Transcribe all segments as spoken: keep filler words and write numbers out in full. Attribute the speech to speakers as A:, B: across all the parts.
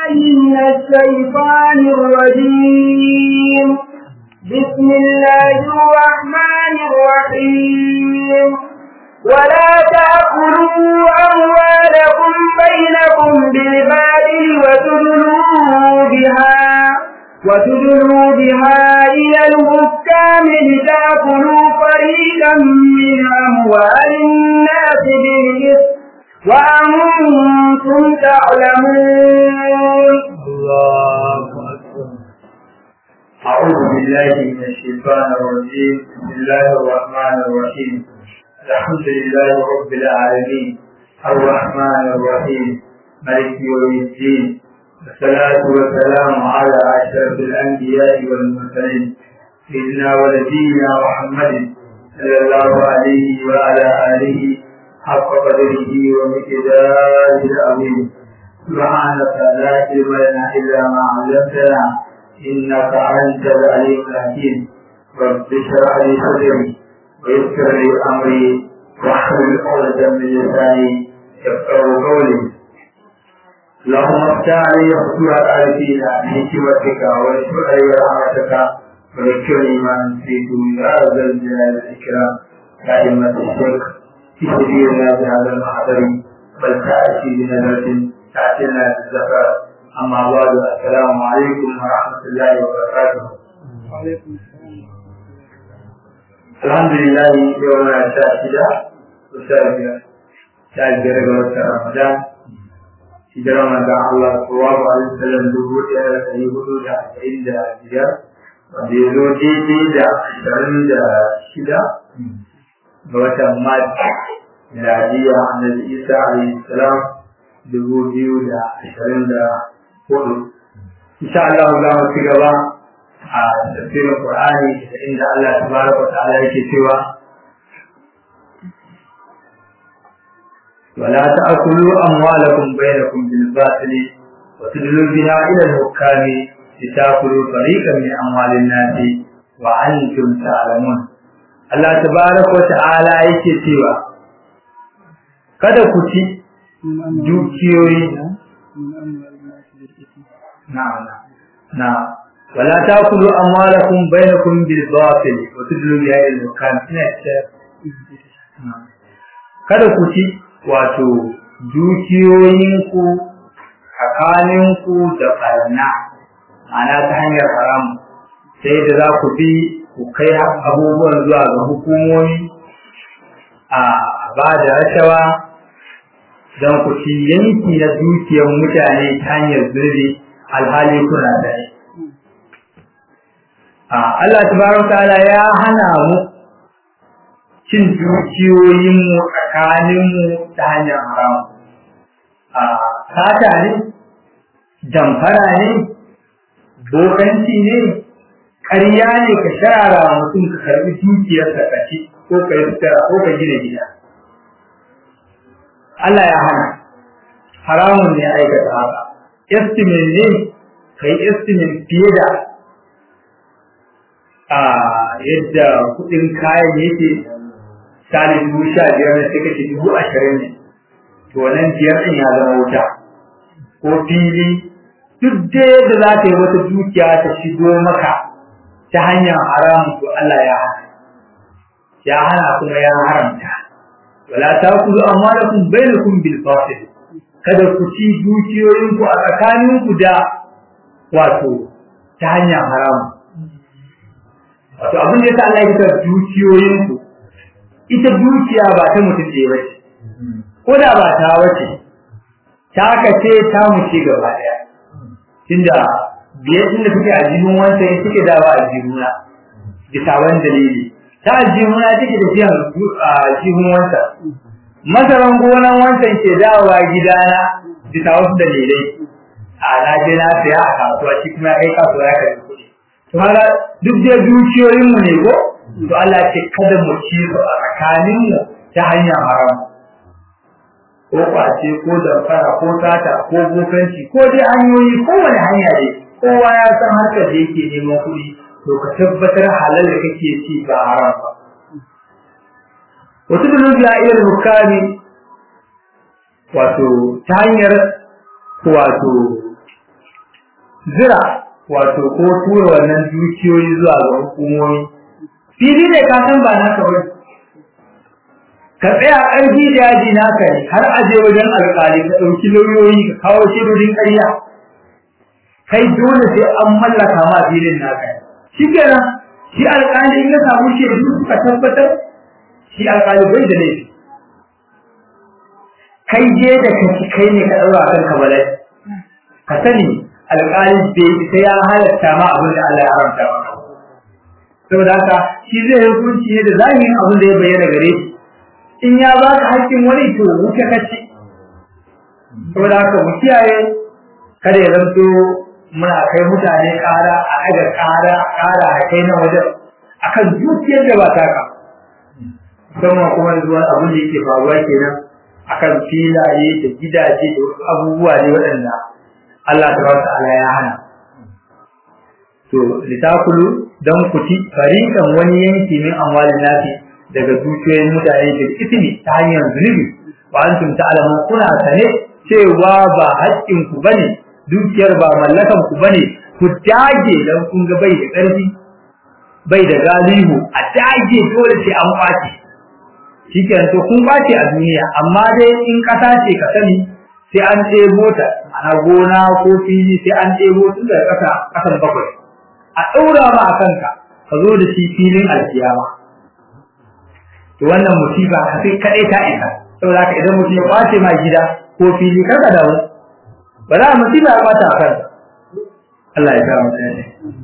A: من الشيطان الرجيم. بسم الله الرحمن الرحيم. ولا تأكلوا أموالكم بينكم بالباطل وتدلوا بها وتدلوا بها إلى الحكام لتأكلوا فريقا من أموال الناس بالإثم وأنتم تعلمون.
B: الله أكبر. أعوذ بالله من الشيطان الرجيم. بسم الله الرحمن الرحيم. الحمد لله رب العالمين الرحمن الرحيم مالك يوم الدين، والصلاة والسلام على أشرف الأنبياء والمرسلين سيدنا ونبينا محمد صلى الله عليه وعلى آله حق قدره ومقداره العظيم. سبحانك لا علم لنا إلا ما علمتنا إنك أنت العليم الحكيم. رب اشرح لي صدري ويسر لي أمري واحلل عقدة من لساني يفقهوا قولي. اللهم افتح لي فتوح العارفين بحكمتك واشكر لي رحمتك وذكرني ما نسيت يا ذا الجلال والإكرام. يا أئمة الشيخ في سبيلنا بهذا المحضر بل تأتي بنظرة تأتينا بالزفر. أما بعد، السلام عليكم ورحمة الله وبركاته.
A: وعليكم السلام.
B: Alhamdulillah, yau na sha shida ko sha biyar sha biyar ga watan Ramadan. Hijirar manzon Allah sallallahu alaihi wasallam dubu ɗaya da ɗari hudu da arba'in da biyar, wanda ya zo daidai da ashirin da shida ga watan Mars miladiya Annabi Isa alaihi salam dubu biyu da ashirin da hudu. Insha Allah za mu ci gaba a tafsirin Qur'ani inda Allah tabaraka wa ta'ala yake cewa wala ta'kulu amwalakum bainakum bil batili wa tudlu biha ila al-hukam litakulu fariqan min amwalin nasi wa antum ta'lamun. Allah tabaraka wa ta'ala yake cewa kada ku ci dukiyoyi na'am na'am ولا تأكلوا أموالكم بينكم بالباطل وتدلوا بها إلى الحكام. kada ku ci wato dukiyoyinku tsakaninku da ɓarna, ma'ana ta hanyar haram, sai da za ku bi ku kai abubuwan zuwa ga hukumomi a ba da rashawa don ku ci yanki na dukiyar mutane ta hanyar zurbi alhali kuna da shi. Allah tabaraka ta'ala ya hana mu cin dukiyoyin mu tsakanin mu ta hanyar haram. A sata ne, damfara ne, bokanci ne, ƙarya ne ka sharara mutum ka karbi dukiyar ka kaci ko ka yi ko ka gina gida. Allah ya hana, haramun ne aikata haka. Estimin ne kai estimin fiye da a yadda kudin kayan yake sali dubu sha biyar na sai kace dubu ashirin ne, to nan biyar din ya zama wuta ko fili. Duk da yadda za ta yi wata dukiya ta shigo maka ta hanyar haramun, to Allah ya hana ya hana kuma ya haramta. wala ta'kulu amwalakum bainakum bil batil, kada ku ci dukiyoyinku a tsakaninku da wato ta hanyar haramun. Wato abin da Allah ya kira dukiyoyinku, ita dukiya ba ta mutum ce bace, ko da ba ta wace, ta kace ta muci gaba daya. Tunda biyar din da kuke a jibin wanda yake suke dawa a jibuna bisa wani dalili, ta jibuna take da biyan a jibin wanda masaran gonan wancan ke dawowa gidana bisa wasu dalilai. A na je na saya a kasuwa, shi kuma ya kai kasuwa ya kai kuɗi. To haka duk da dukiyoyin mu ne ko, to Allah ce kada mu ci su a tsakanin mu ta hanyar haram, ko kwace ko damfara ko sata ko bokanci ko dai hanyoyi, kowane hanya ne. Kowa ya san harkar da yake neman kuɗi, to ka tabbatar halal da kake ci ba haram ba. Wasu da nubiya irin hukami, wato ta hanyar wato zira wato ko tura wannan dukiyoyi zuwa ga hukumomi fili ne ka san ba naka ba ka tsaya ƙarfi da yaji naka ne har aje wajen alƙali ka ɗauki lauyoyi ka kawo shirin ƙarya kai dole sai an mallaka ma filin naka shi kenan shi alƙali in ya samu shaidu ka tabbatar shi alƙali bai da laifi kai je da kaci kai ne ka ɗaura kan ka balai ka sani alƙali bai sai ya halatta ma abin da Allah ya haramta maka saboda haka shi zai hukunci ne da zahirin abin da ya bayyana gare shi in ya baka haƙƙin wani to wuce kaci saboda haka mu kiyaye kada ya zanto muna kai mutane ƙara a ɗaga ƙara ƙara a kai na wajen akan dukiyar da ba ta ka musamman kuma zuwa abin da yake faruwa kenan akan filaye da gidaje da wasu abubuwa ne waɗanda Allah tabaraka ta'ala ya hana to litakulu dan kuti fariqan wani yanki min amwalin nasi daga dukiyoyin mutane da ismi ta hanyar zunubi wa antum ta'lamun kuna sane cewa ba haƙƙin ku bane dukiyar ba mallakan ku bane ku dage dan kun ga bai da ƙarfi bai da galihu a dage dole sai an kwace shikenan to kun kwace a duniya amma dai in kasa ce ka sani sai an ɗebo ta ana gona ko fili sai an ɗebo tun daga ƙasa ƙasan bakwai a ɗaura ba a kanka ka zo da shi filin alkiyama to wannan musiba ka sai kaɗai ta isa saboda haka idan mutum ya kwace ma gida ko fili kar ka dawo ba za a musiba ya kwata a kanka Allah ya sa mu tsaya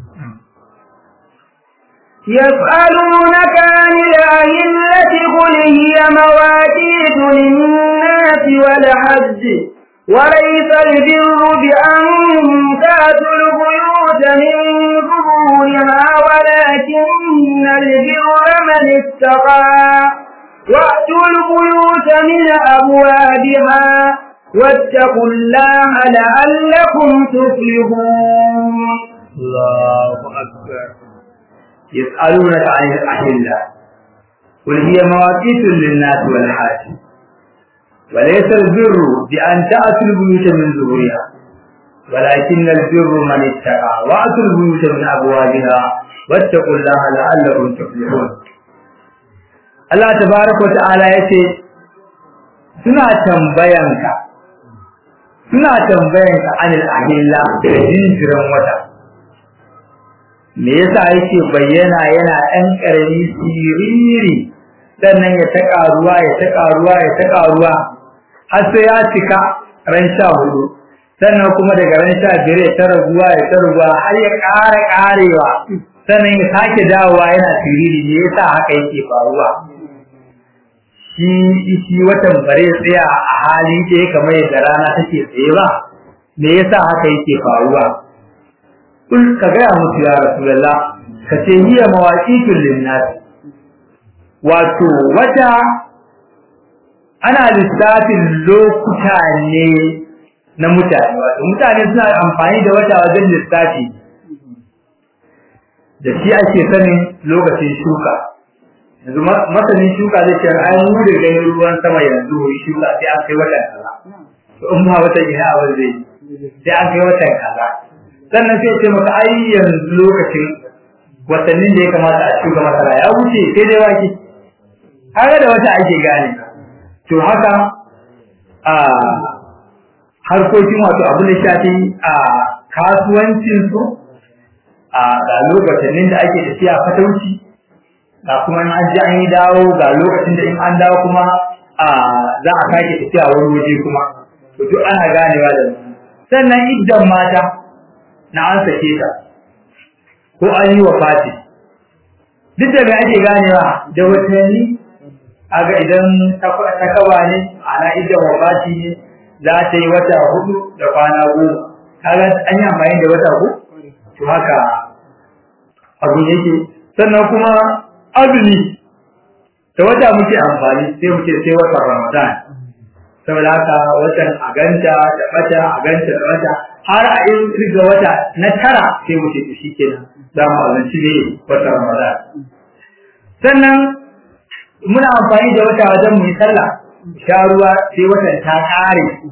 A: يسألونك عن الأهلة قل هي مواقيت للناس والحج وليس البر بأن تأتوا البيوت من ظهورها ولكن البر من اتقى وأتوا البيوت من أبوابها واتقوا الله لعلكم تفلحون.
B: الله أكبر. يسألونك عن الأهلة قل هي مواقيت للناس والحج وليس البر بأن تأتوا البيوت من ظهورها ولكن البر من اتقى وأتوا البيوت من أبوابها واتقوا الله لعلكم تفلحون. الله تبارك وتعالى يقول suna tambayanka suna tambayanka anil ahilla da jinjiran wata me yasa yake bayyana yana ɗan ƙarami siriri sannan ya ta ƙaruwa ya ta ƙaruwa ya ta ƙaruwa har sai ya cika ran sha hudu sannan kuma daga ran sha biyar ya ta raguwa ya ta raguwa har ya ƙara ƙarewa sannan ya sake dawowa yana siriri me yasa haka yake faruwa shi shi watan bare tsaya a hali ɗaya kamar yadda rana take tsaye ba me yasa haka yake faruwa kul ka gaya musu ya rasulullah ka ce hiya mawaqitul linnas wato wata ana lissafin lokuta ne na mutane wato mutane suna amfani da wata wajen lissafi da shi ake sanin lokacin shuka yanzu masanin shuka zai ce ai mu da ganin ruwan sama yanzu shuka sai an kai watan kaza to in ba wata ina abin zai sai an kai watan kaza sannan sai ce maka ai yanzu lokacin watannin da ya kamata a shuka masara ya wuce sai dai wake haka da wata ake gane to haka a harkokin wato abin da shafi a kasuwancin su a ga lokacin da ake tafiya fatauci ga kuma in an ji an yi dawo ga lokacin da in an dawo kuma a za a sake tafiya wani waje kuma to duk ana ganewa da sannan iddan mata na an sake ta ko an yi wafati duk da me ake ganewa da watanni aga idan ta kaba ne ana iddan wafati ne za ta yi wata hudu da kwana goma kaga an yi amfani da wata ko to haka abu yake sannan kuma azumi da wata muke amfani sai muke sai watan Ramadan saboda haka watan aganta da bata aganta da wata har a yin riga wata na tara sai muke to shikenan za mu azanci ne watan Ramadan sannan muna amfani da wata wajen mu yi sallah sha ruwa sai watan ta kare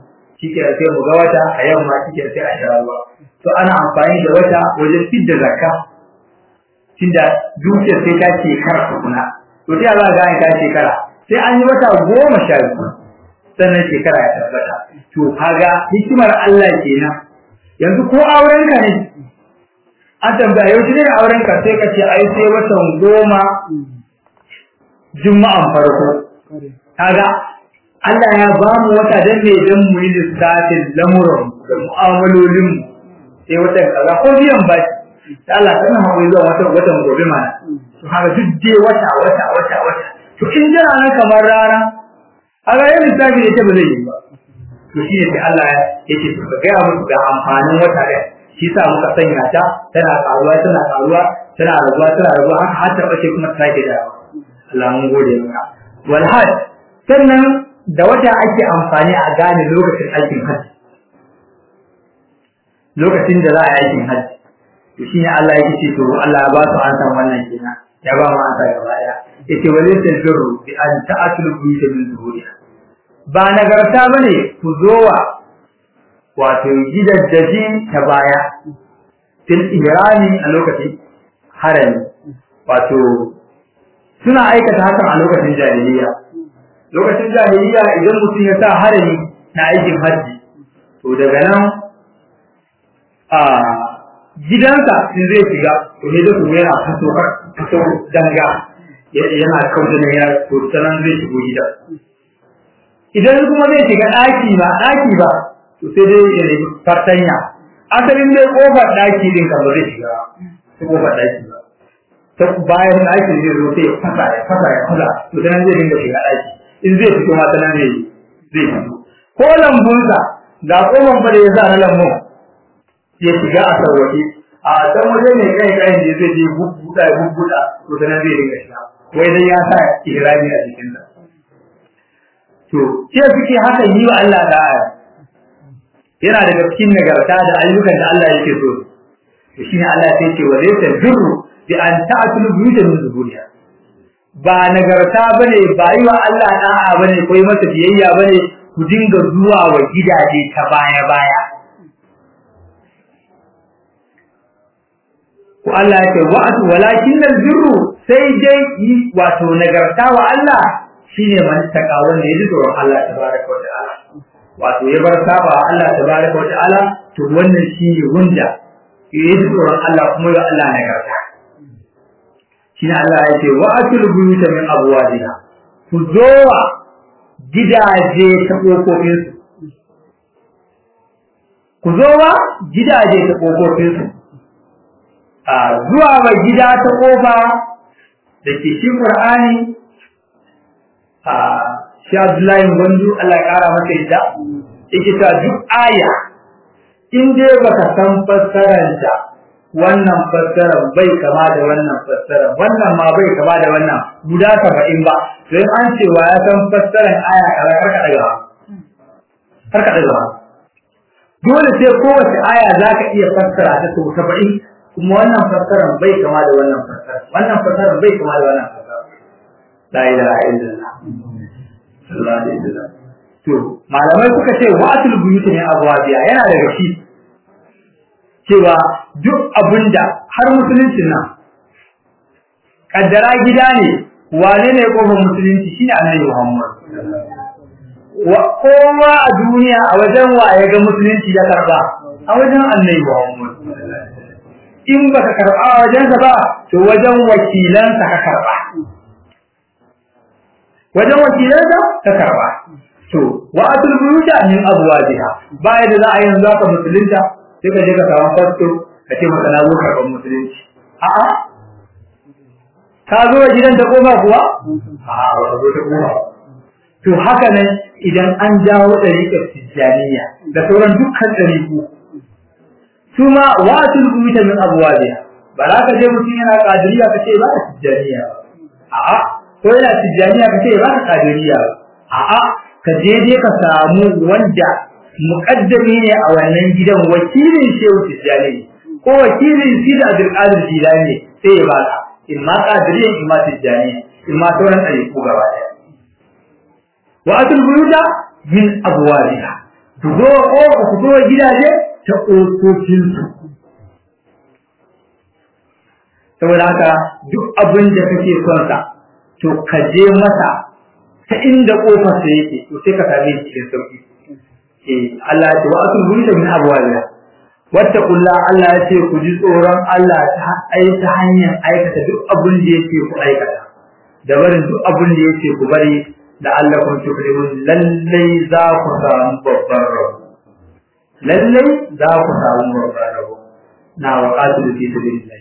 B: shike sai mu ga wata a yamma shike sai a sha ruwa to ana amfani da wata wajen fidda zakka tunda dukiyar sai ta ce kara kuna to sai Allah ga ta shekara sai an yi wata goma sha biyu sannan shekara ya tabbata to kaga hikimar Allah kenan yanzu ko auren ka ne an tambaya yau ne auren ka sai ka ce ai sai watan goma juma'an farko kaga Allah ya ba mu wata dan me dan mu yi lissafin lamuran da mu'amalolin mu sai watan kaza ko biyan ba sai Allah kana hawo zuwa watan watan gobe mana to kaga duk dai wata wata wata wata to in jira nan kamar rana kaga yayin lissafi ne ta ba zai yi ba to shi ne sai Allah yake to ga muku ga amfanin wata da shi sa muka sanya ta tana karuwa tana karuwa tana rabuwa tana rabuwa haka har ta bace kuma ta ke da Allah mun gode maka wal hajj sannan da wata ake amfani a gane lokacin aikin hajji lokacin da za a yi aikin hajji to shine Allah yake ce to Allah ya ba su an san wannan kenan ya ba mu an san gaba daya yace walaysa birru bi an ta'atul buyut min zuhuriha ba nagarta bane ku zowa wato gidaddaji ta baya til ihrami a lokacin harami wato suna aikata hakan a lokacin jahiliya lokacin jahiliya idan mutum ya sa harami na aikin haji to daga nan a gidansa in zai shiga to ne da kuma yana faso faso danga yana kauce ne ya to sanan zai shigo gida idan kuma zai shiga daki ba daki ba to sai dai ya yi fartanya asalin dai kofar daki din kan zai shiga ko kofar daki ba to bayan daki zai zo sai ya fasa ya fasa ya fasa to dan zai dinga shiga daki in zai fito ma sanan ne zai fito ko lambunsa da kofar bare ya sa na lambun ya shiga a sauwaje a dan waje ne kai kai ne zai je bubbuda bubbuda to sanan zai dinga shiga wai dan ya sa ihrami a cikin sa to sai suke haka yi wa Allah da yana daga cikin nagarta da ayyukan da Allah yake so to shine Allah sai ce wa laysa birru bi an ta'tulu buyutan min zuhuriha ba nagarta bane ba yi wa Allah da'a bane ko yi masa biyayya bane ku dinga zuwa wa gidaje ta baya baya ko Allah yake wa'atu walakinnal birru sai dai wato nagarta wa Allah shine man taka wanda yaji tsoron Allah tabaraka wa ta'ala wato ya bar saba Allah tabaraka wa ta'ala to wannan shine wanda yaji tsoron Allah kuma ya Allah nagarta shine Allah yake wa'atul buyuta min abwabiha ku zowa gidaje ta kofofin su ku zowa gidaje ta kofofin su a zuwa wa gida ta kofa da ke shi Qur'ani a shi Abdullahi Gondo Allah ya kara masa yadda yake ta duk aya in dai baka san fassaranta wannan fassarar bai kama da wannan fassarar wannan ma bai kama da wannan guda saba'in ba sai an ce wa ya san fassarar aya kaza karka daga karka daga dole sai kowace aya zaka iya fassara ta to saba'in kuma wannan fassarar bai kama da wannan fassarar wannan fassarar bai kama da wannan fassarar la ilaha illallah sallallahu alaihi wasallam to malamai suka ce wa'atul buyut ne abwabiya yana daga shi cewa duk abinda har musulunci nan kaddara gida ne wane ne kofar musulunci shine Annabi Muhammad wa kowa a duniya a wajen wa ya ga musulunci ya karba a wajen Annabi Muhammad in baka karba a wajen sa ba to wajen wakilansa ka karba wajen wakilansa ka karba to wa'atul buyuta min abwabiha bai da za a yanzu ka musulunta sai ka je ka samu fasto ka ce maka na zo karban musulunci a'a ka zo gidan ta koma kuwa a'a ba ka zo ta koma to haka ne idan an jawo dariƙar tijaniya da sauran dukkan dariƙu su ma wa'atul buyuta min abwabiha ba za ka je mutum yana kadiriya ka ce ba tijaniya a'a ko yana tijaniya ka ce ba kadiriya a'a ka je je ka samu wanda muqaddami ne a wannan gidan wakilin Shehu Tijani ko wakilin Sidi Abdul Qadir Jilani sai ya baka in ma qadiriya in ma Tijani in ma sauran ayyuka gaba daya wa atul buyuta min abwabiha ku zo ko ku zo gidaje ta ƙofofin su saboda haka duk abin da kake son sa to ka je masa ta inda kofar sa yake to sai ka same shi cikin sauki eh Allah ya ce wa asul buyuta min abwabiha wattaqullah Allah ya ce ku ji tsoron Allah ta aita hanyar aikata duk abin da yake ku aikata da barin duk abin da yake ku bari da Allah kun tuflihun lallai za ku samu babbar rabo lallai za ku samu babbar rabo na waqatu fi sabilillah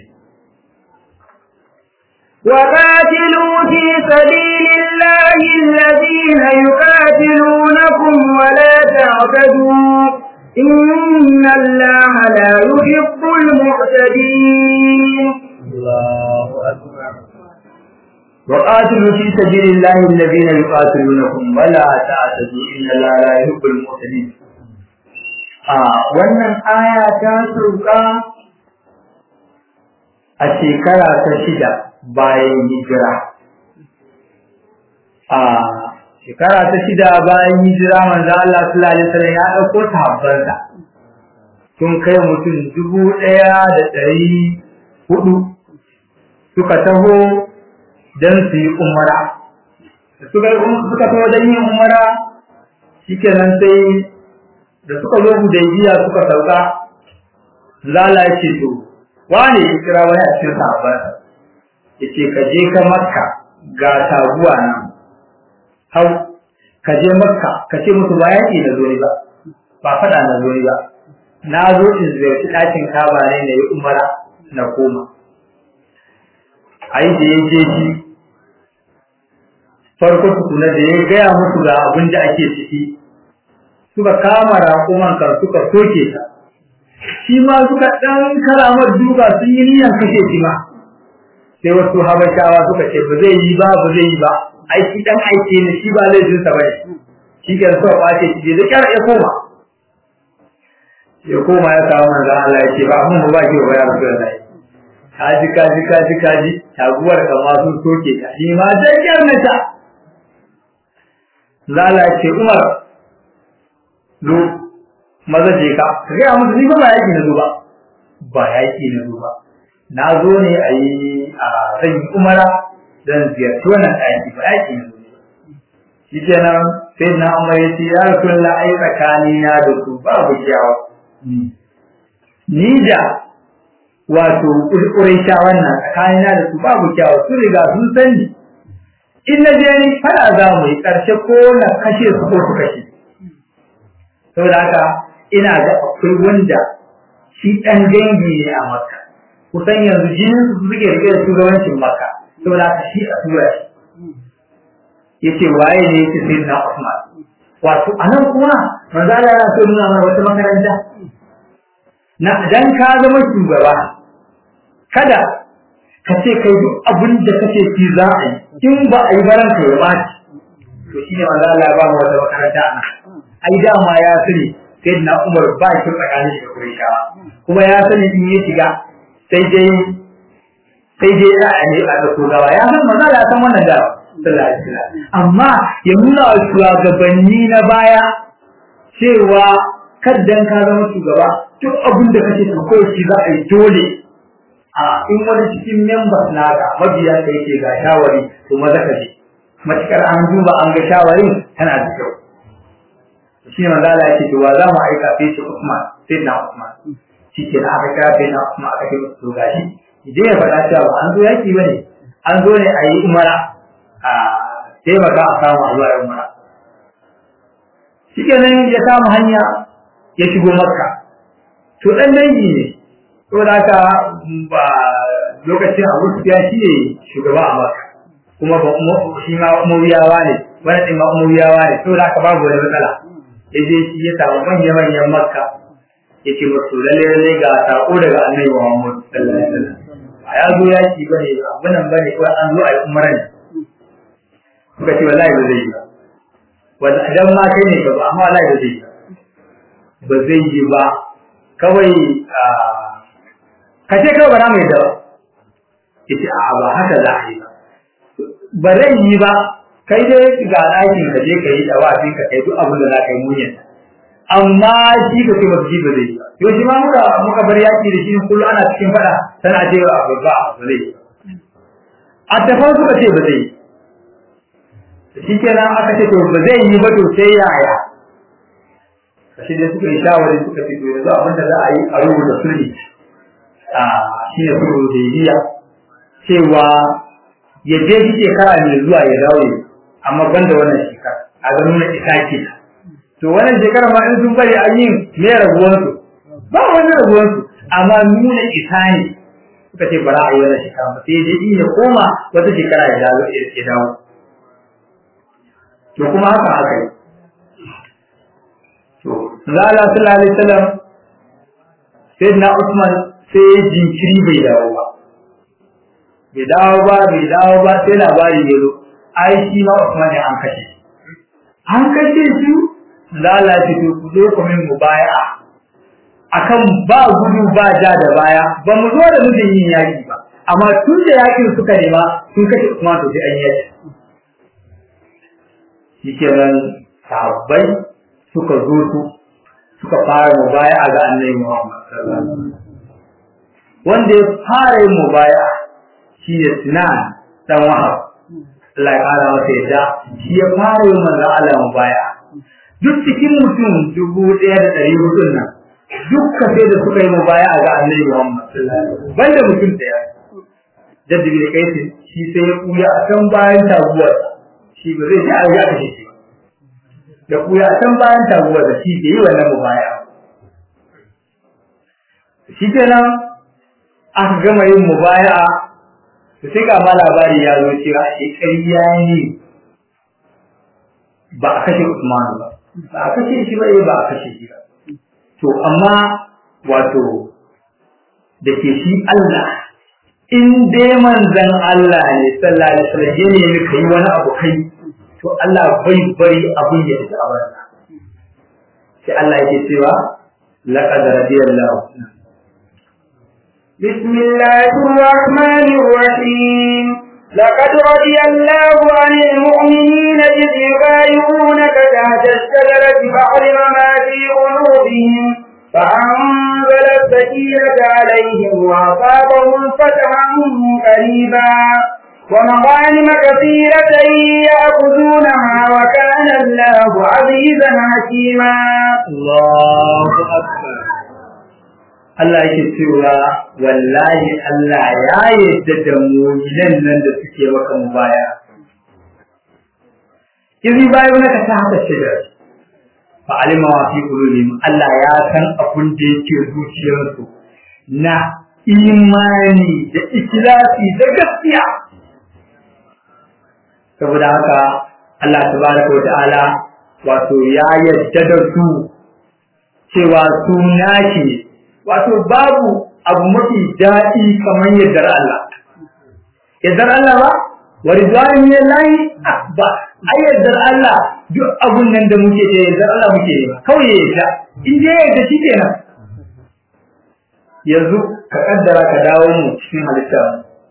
A: وقاتلوا في سبيل الله الذين يقاتلونكم ولا تعتدوا إن الله لا يحب المعتدين
B: الله أكبر وقاتلوا في سبيل الله الذين يقاتلونكم ولا تعتدوا إن الله لا يحب المعتدين آه wannan aya ta sauka a shekara ta shida bayan hijira a shekara ta shida bayan hijira manzo Allah sallallahu alaihi wasallam ya dauko sahabbansa sun kai mutum dubu ɗaya da ɗari hudu suka taho dan su yi umara suka suka taho dan yin umara shikenan sai da suka zo Hudaybiya suka sauka zalla ya ce to wani ya kira wani a cikin sahabbansa yace ka je ka Makka ga taguwa nan hau ka je Makka ka ce musu ba yaki na zo ne ba ba fada na zo ne ba na zo in ziyarci ɗakin Kaaba ne na yi umara na koma ai da yaje shi farko tukuna da ya gaya musu ga abin da ake ciki suka kama raƙuman kan suka soke ta shi ma suka ɗan karamar duka sun yi niyan kashe shi ma sai wasu habashawa suka ce ba zai yi ba ba zai yi ba aiki dan aiki ne shi ba zai jinsa bane shi ke so kwace shi da kyar ya koma ya koma ya kawo manzo Allah ya ce ba mun ba ki ba ya Rasulullahi kaji kaji kaji kaji taguwar kama sun soke ta shi ma da kyar na ta Allah ya ce Umar lo maza je ka ga musu ni ba yaki na zo ba ba yaki na zo ba na zo ne a yi a zan yi umara don ziyarci wannan ɗaki ba yaki na zo ne shi kenan sai na umar ya ce ya rasu la ai tsakani na da su babu kyawa ni da wato ƙurƙurai wannan tsakani na da su babu kyawa su riga sun sani in na je ni fara za mu yi ƙarshe ko na kashe su ko su kashe saboda haka ina ga akwai wanda shi ɗan dangi ne a Makka kusan yanzu jinin su suke rike da shugabancin Makka saboda haka shi a tura shi yace waye ne yake sai na Usman wato anan kuma manzo Allah ya so nuna mana wata makaranta na dan ka zama shugaba kada ka ce kai duk abin da kace ki za a yi in ba a yi baranka ya baci to shine manzo Allah ya ba mu wata makaranta anan ai dama ya sani sayyidina Umar ba shi tsakanin shi da Qurayshawa kuma ya sani in ya shiga sai dai sai dai ya ne a da gawa ya san manzo ya san wannan da sallallahu alaihi wasallam amma ya nuna wa shugabanni na baya cewa kaddan ka zama shugaba duk abin da kake so kai shi za a yi dole a in wani cikin members naka mabiya kai ke ga shawari to maza ka je matakar an duba an ga shawarin tana da kyau shi manzo Allah ya ce to wa za mu aika sai shi Usman sai na Usman shi ke da aka kafe na Usman aka ce to gashi idan ya faɗa cewa an zo yaki bane an zo ne a yi umara a sai maka a samu a zuwa umara shi kenan ya samu hanya ya shigo Makka to dan dangi ne to da haka ba lokacin Abu Sufyan shi ne shugaba a Makka kuma ba shi ma Umayyawa ne wani din ma Umayyawa ne to da haka babu wani matsala yaje shi ya samu manyan manyan Makka yace musu lalle lalle ga sako daga Annabi Muhammad sallallahu alaihi wasallam ya zo yaki bane abunan bane ko an zo a umara ne kuka ce wallahi ba zai yi ba wanda idan ma kai ne ba amma wallahi ba zai yi ba zai yi ba kawai ka ce kawai ba na mai dawa yace a ba haka za a yi ba ba zai yi ba kai dai ga ɗakin ka je ka yi dawa sai ka kai duk abin da za ka yi munyan amma shi ka ce ba ji ba zai to shi ma muka muka bar yaki da shi kullu ana cikin fada tana ce ba ba ba zai a tafan suka ce ba zai shi kenan aka ce to ba zai yi ba to sai yaya shi da suka yi shawari suka ce to yanzu abin da za a yi a rubuta sulhi a shi ne sulhu da yiya cewa ya je shi shekara mai zuwa ya dawo amma banda wannan shekara a ga nuna isa ke to wannan shekara ma in sun bari an yi me rabuwar su ba wani rabuwar su amma nuna isa ne suka ce bara a yi wannan shekara ba sai dai in ya koma wata shekara ya dawo ya dawo to kuma haka haka yi to zalla sallallahu alaihi wasallam sayyidina Usman sai jinkiri bai dawo ba bai dawo ba bai dawo ba sai labari ya zo ai shi ma Usman an kashe an kashe shi lalace to ku zo ku min mubaya'a akan ba gudu ba ja da baya ba mu zo da nufin yin yaki ba amma tun da yakin suka nema sun kashe Usman to sai an yi shikenan sahabbai suka zo su suka fara mubaya'a ga Annabi Muhammad sallallahu alaihi wasallam wanda ya fara yin mubaya'a shi ne Sinan dan Wahab Allah ya kara masa yadda shi ya fara yin manzo Allah mubaya'a duk cikin mutum dubu ɗaya da ɗari hudu nan dukkan sai da suka yi mubaya'a ga Annabi Muhammad sallallahu alaihi wasallam banda mutum ɗaya jaddi bin Qais shi sai ya kuya a kan bayan taguwar shi ba zai ji a ya kashe shi da kuya a kan bayan taguwar da shi ke yi wannan mubaya'a shi kenan aka gama yin mubaya'a to sai ga ma labari ya zo cewa shi ƙarya ne ba a kashe Usman ba ba a kashe shi ba eh ba a kashe shi ba to amma wato da ke shi Allah in dai manzon Allah ne sallallahu alaihi wasallam ne kai wani abu kai to Allah bai bari abin ya tafi a wannan sai Allah yake cewa laqad radiyallahu
A: بسم الله الرحمن الرحيم لقد رضي الله عن المؤمنين إذ يبايعونك تحت الشجرة فعلم ما في قلوبهم فأنزل السكينة عليهم وأصابهم فتحا قريبا ومغانم كثيرة يأخذونها وكان الله عزيزا حكيما
B: الله أكبر Allah yake cewa wallahi Allah ya yarda da mu'minan nan da suke maka mubaya izi bayo naka ta haka shigar fa alima wa fi qulubihim Allah ya san abun da yake zuciyarsu na imani da ikhlasi da gaskiya saboda haka Allah tabaraka wa ta'ala wato ya yarda da su cewa su naki wato babu abu mafi daɗi kamar yardar Allah yardar Allah ba wa ridwanu lillahi akbar ai yardar Allah duk abun nan da muke da yardar Allah muke yi kawai ya yarda in dai yarda shi kenan yanzu ka kaddara ka dawo mu cikin halitta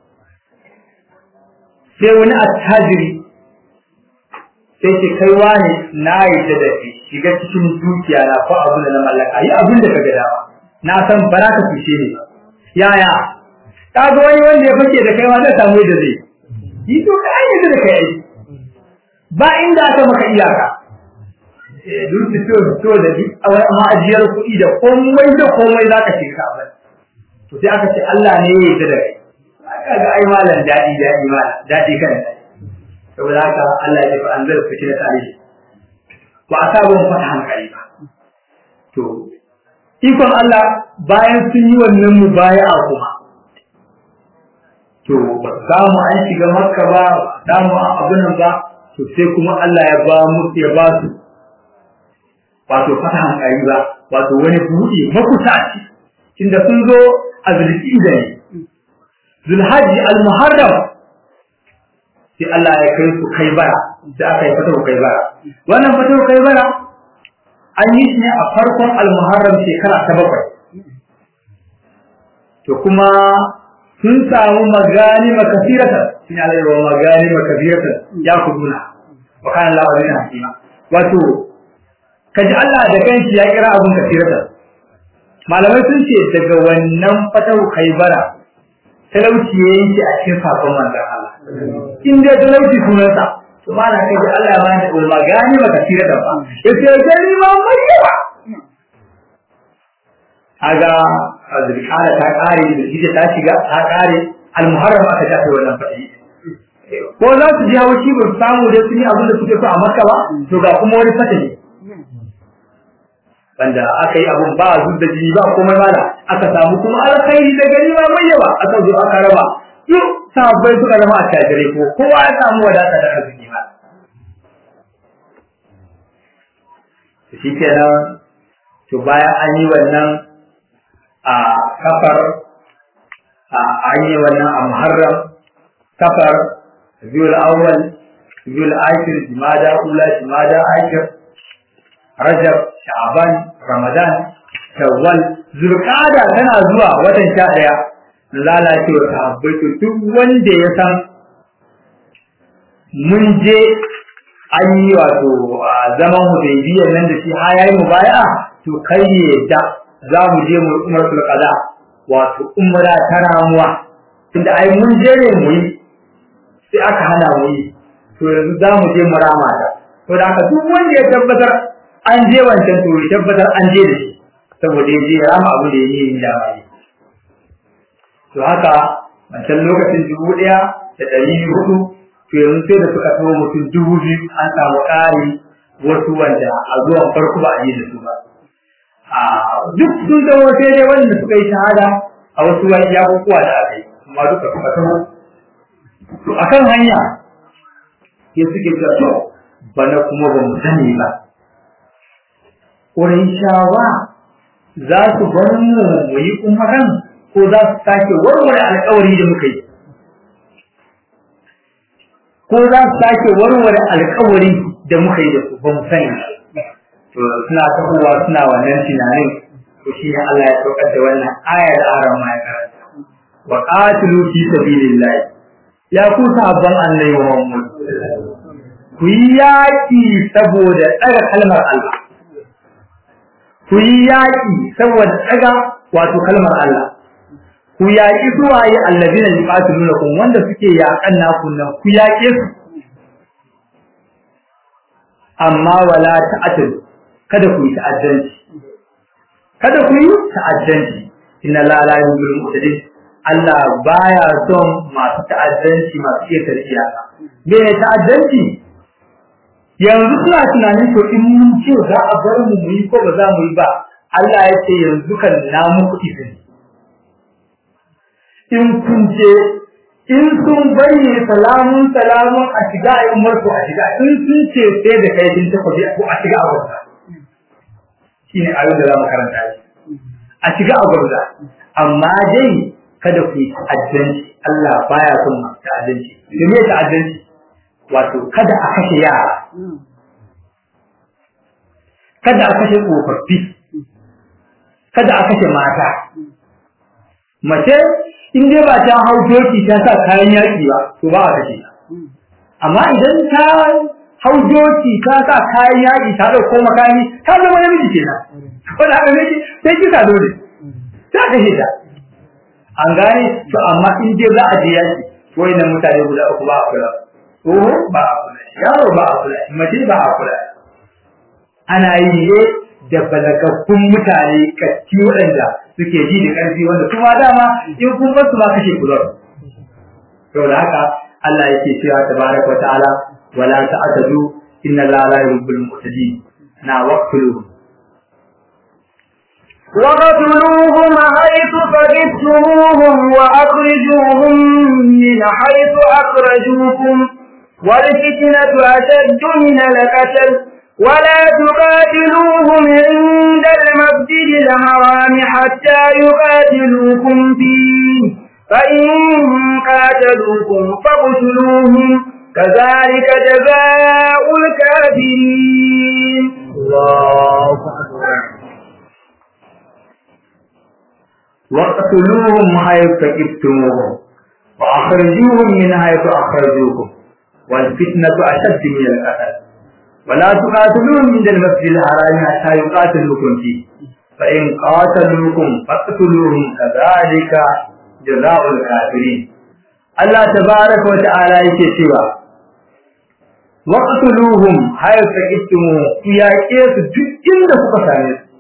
B: sai wani attajiri sai ce kai wani na yarda da shi shiga cikin dukiya na fa abun da na mallaka yi abun da ka ga dawa na san ba za ka fice ne yaya ka ga wani wanda ya fice da kai ma zai samu da zai yi to ka ayyuka da kai ba inda aka maka iyaka eh duk to to da duk amma ajiyar kuɗi da komai da komai zaka ce ka ba to sai aka ce Allah ne ya yarda da kai kaga ai malan dadi dadi malan dadi kan saboda haka Allah ya fa anzar fice da tare wa asabun fatahan qariba to ikon Allah bayan sun yi wannan mubaya'a kuma to ba samu an shiga Makka ba samu abun nan ba to sai kuma Allah ya ba mu ya ba su wato fatahan qariba wato wani buɗi makusaci inda sun zo a zulhijja ne zulhajji al-muharram sai Allah ya kai su Kaibara sai aka yi fatahu Kaibara wannan fatahu Kaibara an yi shi ne a farkon al-muharram shekara ta bakwai to kuma sun samu magani makasirata sun yi alayhi wa magani makasirata ya kuduna wa kana Allah wani hakima wato kaji Allah da kanshi ya kira abun kasirata malamai sun ce daga wannan fatahu Khaybara talauci yayin shi a cikin sakon manzon Allah in dai talauci sunansa to mana kaji Allah ya bani ulma gani ba kasirata ba yace gani ma mai yawa aga azrikala ta kare da hijja ta shiga ta kare al-muharram aka tafi wannan fadi ko za su ji hawo shi ba samu da su yi abin da suke so a Makka ba to ga kuma wani fadi banda aka yi abun ba zudda jini ba komai bala aka samu kuma alkhairi da gani ba mai yawa aka zo aka raba duk sabai suka rama a tajire ko kowa ya samu wadata da arziki ba shi kenan to bayan an yi wannan a kafar a an yi wannan a muharram kafar biyul awwal biyul akhir jumada ula jumada akhir rajab sha'ban ramadan shawwal zulqa'ada tana zuwa watan sha ɗaya lalacewa sahabbai to duk wanda ya san mun je an yi wato zaman hudaybiyya nan da shi har yayi mubaya'a to kai ne da za mu je mu umratul qada wato umra ta ramuwa tunda ai mun je ne mu yi sai aka hana mu yi to yanzu za mu je mu rama ta to da haka duk wanda ya tabbatar an je wancan to ya tabbatar an je da shi saboda ya je rama abu da ya yi da mai to haka wancan lokacin dubu ɗaya da ɗari hudu to yanzu sai da suka tawo mutum dubu biyu an samu ƙari wasu wanda a zuwan farko ba a yi da su ba duk sun zama sai dai wanda suka yi shahada a wasu wani yakukuwa da aka yi amma duka suka taho to akan hanya ya suke cewa to bana kuma ba mu sani ba shawa za su bar mu mu yi umaran ko za su sake warware alƙawari da muka yi ko za su sake warware alƙawari da muka yi da su ba mu sani to suna tahowa suna wannan tunanin to shi ne Allah ya saukar da wannan aya da aran ma ya karanta wa qatilu fi sabilillah ya ku sabban annabi Muhammad ku yi yaki saboda tsara kalmar Allah ku yi yaki saboda tsara wato kalmar Allah ku yaki suwaye alladina yuqatilunakum wanda suke yakan naku nan ku yake su amma wala ta'tadu kada ku yi ta'addanci kada ku yi ta'addanci inna la la yuhibbul mu'tadin Allah baya son masu ta'addanci masu iya tarbiya me ne ta'addanci yanzu suna tunanin to in mun ce za a bar mu mu yi ko ba za mu yi ba Allah ya ce yanzu kan na muku izini in kun je in sun bayyana salamun salamun a shiga ayin marko a shiga in sun ce sai da kai din takobi ko a shiga a wata shine ayoyin da zamu karanta shi a shiga a gurza amma dai kada ku yi ta'addanci Allah baya son ta'addanci me ta'addanci wato kada a kashe yara kada a kashe tsofaffi kada a kashe mata mace in dai ba ta hau doki ta sa kayan yaki ba to ba a kashe amma idan ta hau doki ta sa kayan yaki ta dauko makami ta zama namiji kenan ko da haka ne sai kika dole ta kashe ta an gane to amma in dai za a je yaki to ina mutane guda uku ba a kula to ba a kula yaro ba a kula mace ba a kula ana yi ne da balagakkun mutane kacci waɗanda suke ji da ƙarfi wanda kuma dama in kun bar su ma kashe kula to da haka Allah yake cewa tabaraka wa ta'ala wala ta'tadu inna la la yuhibbul mu'tadin na waqtuluhum
A: وقتلوهم حيث ثقفتموهم وأخرجوهم من حيث أخرجوكم والفتنة أشد من القتل ولا تقاتلوهم عند المسجد الحرام حتى يقاتلوكم فيه فإن قاتلوكم فاقتلوهم كذلك جزاء الكافرين.
B: الله أكبر. وقتلوهم حيث ثقفتموهم وأخرجوهم من حيث أخرجوكم والفتنة أشد من القتل wala tuqatiluhum inda al-masjid al-haram hatta yuqatilukum fi fa in qataluukum faqtuluhum kadhalika jazaa'ul kafirin. Allah tabaaraka wa ta'ala yake cewa waqtuluhum haythu taqitumuhum, ku yaƙe su duk inda kuka same su,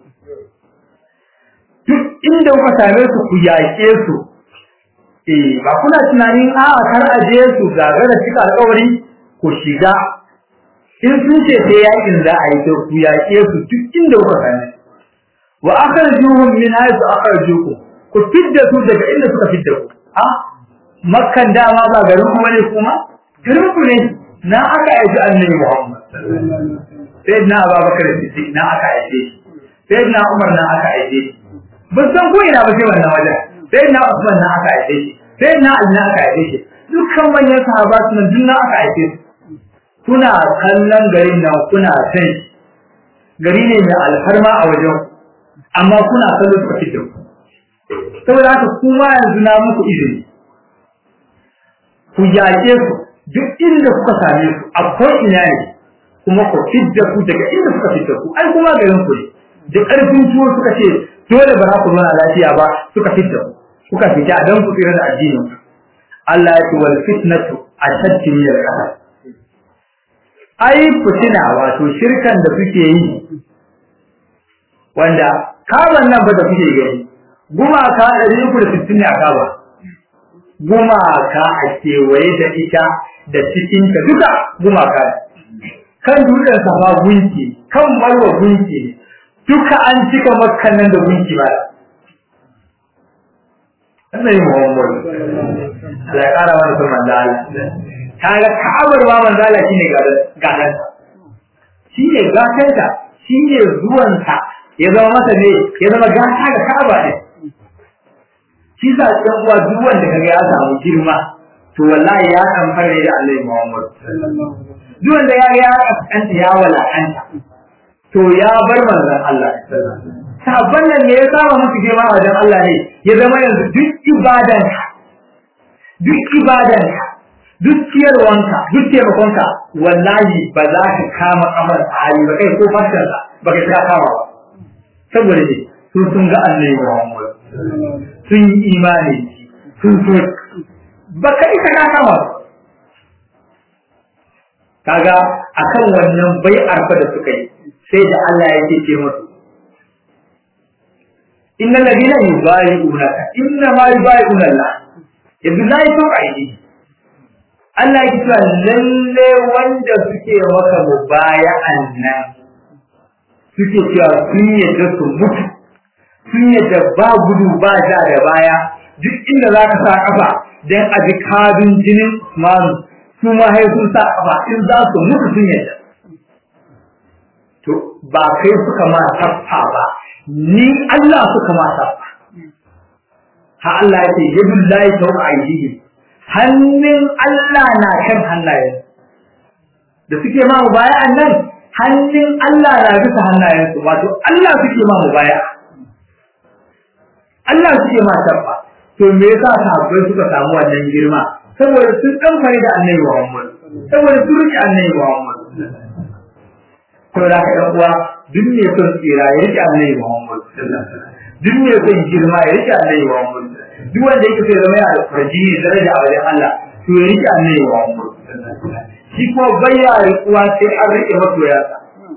B: duk inda kuka same su ku yaƙe su. Eh ba kuna tunanin a kar aje su gagara cika alƙawari ku shiga, in sun ce sai yaƙin za a yi to ku yaƙe su duk inda kuka same su. Wa akhrijuhum min haythu akhrijukum, ku fidda su daga inda suka fidda ku. A Makkan dama ba garin ku bane, kuma garin ku ne. Na aka aiki annabi Muhammad sayyidina Abubakar Siddiq na aka aike shi, sayyidina Umar na aka aike shi, ban san ko ina ba sai wannan wajen, sayyidina Usman na aka aike shi, sayyidina Ali na aka aike shi, dukkan manyan sahaba sun duk na aka aike su. Kuna kallon garin nan kuna san gari ne mai alfarma a wajen, amma kuna kallon suka fito. Saboda haka kuma yanzu na muku izini ku yaƙe su duk inda kuka same su, akwai ina ne, kuma ku fidda ku daga inda suka fidda ku. Ai kuma garin ku ne, da ƙarfin tuwo suka ce dole ba za ku zauna lafiya ba, suka fidda ku, kuka fita don ku tsira da addinin ku. Allah ya ce wal fitnatu ashaddu min al-qatl. Ai fitina wato shirkan da kuke yi, wanda kaban nan ba da kuke gani, gumaka ɗari uku da sittin ne a kaba, gumaka a kewaye da ita da cikinta duka gumaka ne, kan dutsen safa gunki, kan marwa gunki ne, duka an cika makkan nan da gunki ba. Allah yi Muhammadu Allah ya kara wani sun manzala, kaga ka'abar ma manzala shine gadanta, shine gatanta, shine zuwanta ya zama masa ne, ya zama gata ga ka'aba ne. Shi sa ɗan uwa duk wanda kaga ya samu girma to wallahi ya kamfare da Allah Muhammad. Duk wanda ya ga ya kanta ya walakanta to ya bar manzon Allah. Sabban nan ne ya saba musu girma wajen Allah ne, ya zama yanzu duk ibadanka, duk ibadanka, duk ciyarwanka, duk taimakonka wallahi ba za ka kama kamar hali ba, kai ko fashinsa ba ka kama ba. Saboda ne sun sun ga Allah Muhammad, sun yi imani, sun so ba ka isa ka kama ba. Kaga akan wannan bai'ar fa da suka yi sai da Allah yake ce musu innal ladina yubayi'unaka inna ma yubayi'una Allah yadullahi fawqaidi. Allah yake cewa lalle wanda suke maka mubaya'an nan suke cewa sun yadda su mutu, sun yadda ba gudu ba ja da baya, duk inda za ka sa kafa don a ji kabin jinin Usmanu, su ma haifun sa kafa in za su mutu sun yadda. To ba kai suka ma taffa ba, ni Allah suka ma taffa. Ha Allah ya ce yadul lahi fawqa aydihi, hannun Allah na kan hannayen da suke ma mubaya'an nan, hannun Allah na bisa hannayensu, wato Allah suke ma mubaya'a, Allah suke ma taffa. To me yasa sahabbai suka samu wannan girma? Saboda sun kamfani da Annabi Muhammad, saboda sun rike Annabi Muhammad. To da ka uwa duk ne son tsira ya rike Annabi Muhammad, duk ne son girma ya rike Annabi Muhammad, duk wanda yake so ya zama ya farji daraja a wajen Allah to ya rike Annabi Muhammad. Shi kuma bayya uwa sai an rike masoyansa.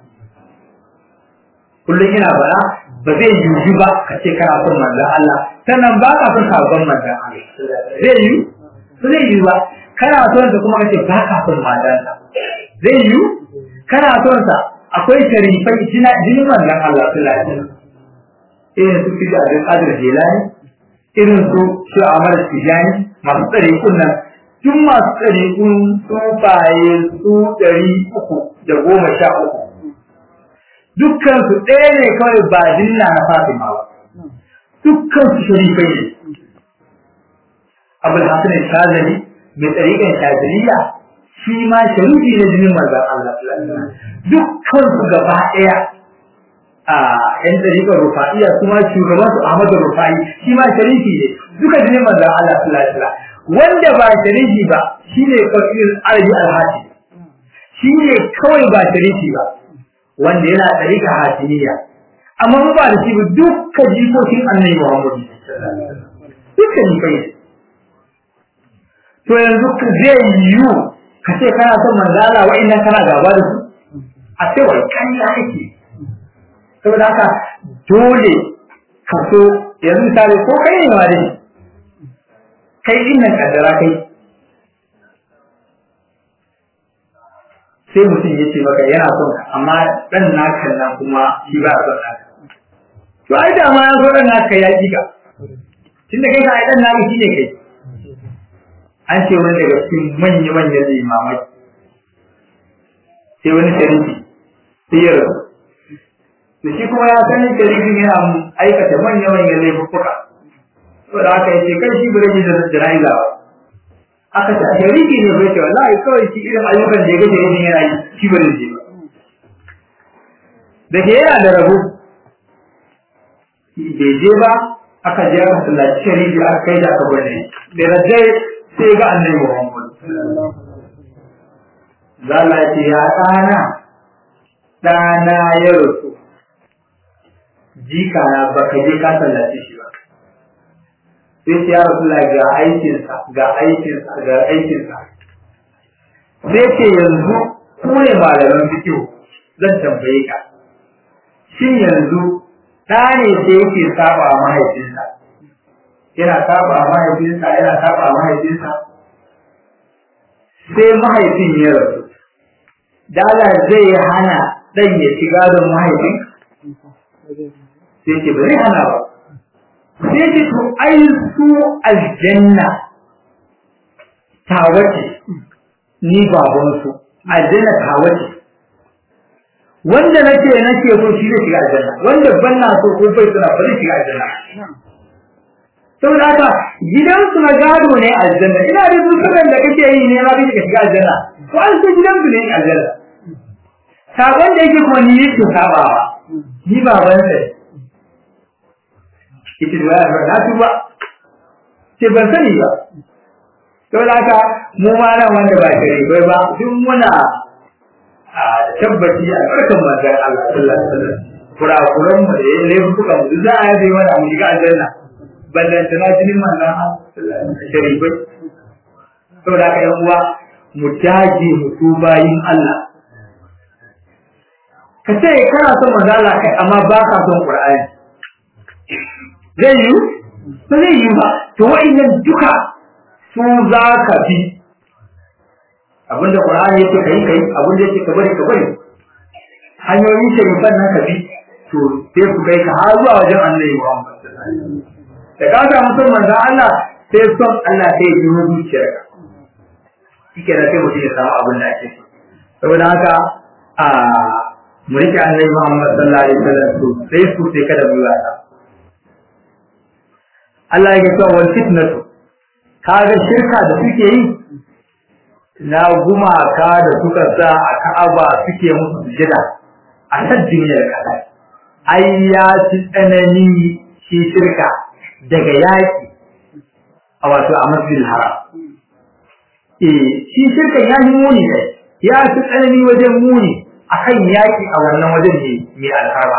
B: Kullum ina bara ba zai yi ba ka ce kana son manzon Allah sannan ba ka son sabon manzon Allah, zai yi ba zai yi ba. Kana son sa kuma kace ba ka son manzon sa, zai yi. Kana son sa akwai sharifai jina jinin manzon Allah sallallahu alaihi wasallam, irin su fi da Qadir Jilani, irin su shi Ahmad Tijani, masu tsare kunnan tun masu tsare kun tsufaye su ɗari uku da goma sha uku dukkan su ɗaya ne kawai ba dinna na Fatima ba, dukkan su sharifai ne. Abul Hasan Shazali mai tsarikan Shazaliya shi ma sharifi ne jinin manzon Allah, dukkan su gaba ɗaya a yan tsarikan Rufa'iyya kuma shugaban su Ahmadu Rufa'i shi ma sharifi ne, duka jinin manzon Allah sallallahu alaihi wasallam. Wanda ba sharifi ba shine Qadir Arabi Al-Hadi, shi ne kawai ba sharifi ba wanda yana ɗarika hasiniya amma mu ba da shi ba dukkan jikokin annabi Muhammad dukkan kai to yanzu ka zai yiwu ka ce kana son manzala wa'annan kana gaba da su a ce wai kan ya yake saboda haka dole ka so yanzu misali ko kai ne ma dai kai din nan kaddara kai sai mutum ya ce maka yana son ka amma dan naka nan kuma shi ba son naka to ai da ma ya so dan naka ya ji ka tunda kai ka ai dan naka shi ne kai an ce wani daga cikin manya manyan limamai sai wani sharifi sai ya rasu to shi kuma ya san sharifin yana aikata manya manyan laifuka saboda haka ya ce kai shi bare ji da jana'iza ba aka ce sharifi ne bai ce wallahi kawai shi irin ayyukan da ya ga sharifin yana yi shi bare ji ba da ke yana da rabo bai je ba aka je aka sallaci sharifi aka kai da aka bane da rajai sai ga annabi Muhammad zalla ce ya ɗana ɗana ya rasu jika na baka je ka sallace shi ba sai ce ya rasu ga aikinsa ga aikinsa ga aikinsa sai ce yanzu ko ne malaman fikihu zan tambaye ka shin yanzu ɗa ne sai yake saba a mahaifinsa yana saba a mahaifinsa yana saba a mahaifinsa sai mahaifin ya rasu dala zai hana ɗan ya shiga don mahaifin sai ce ba zai hana ba sai ce to ai su aljanna tawace ni babansu aljanna tawace wanda nake nake so shi zai shiga aljanna wanda ban na so ko bai suna ba zai shiga aljanna saboda haka gidansu na gado ne aljanna ina da dukkan da kake yi ne ma bai shiga aljanna to an ce gidansu ne aljanna sabon da yake kuma ni yake sabawa ni baban sai ita da ya na tuba ce ban sani ba saboda haka mu ma nan wanda ba shari bai ba duk muna a tabbaci a barkan manzon Allah sallallahu alaihi wasallam kurakuran mu da yayin kuka mu za a yi wani mu shiga aljanna ballan tana jinin manzon Allah sallallahu alaihi wasallam sharibai saboda haka yan uwa mu dage mu tuba yin Allah ka ce kana son manzon Allah kai amma ba ka son Qur'ani zai yi ba zai yi ba to wa'annan duka su za ka bi abinda Qur'ani yake kai kai abinda yake ka bari ka bari hanyoyin shari'an nan ka bi to sai ku kai ka har zuwa wajen Annabi Muhammad da ka ga mutum manzon Allah sai son Allah sai ya yi zuciyarka shike da sai mutum ya samu abin da ake so saboda haka a mu rike Annabi Muhammad sallallahu alaihi wasallam to sai su sai kada mu wasa Allah ya ce wal fitnatu kaga shirka da suke yi na gumaka da suka sa a Ka'aba suke musu sujada a saddin da kada ai ya ci tsanani shi shirka daga yaki a wato a masjidil haram eh shi shirka ya yi muni kai ya ci tsanani wajen muni akan yaki a wannan wajen ne mai alfarma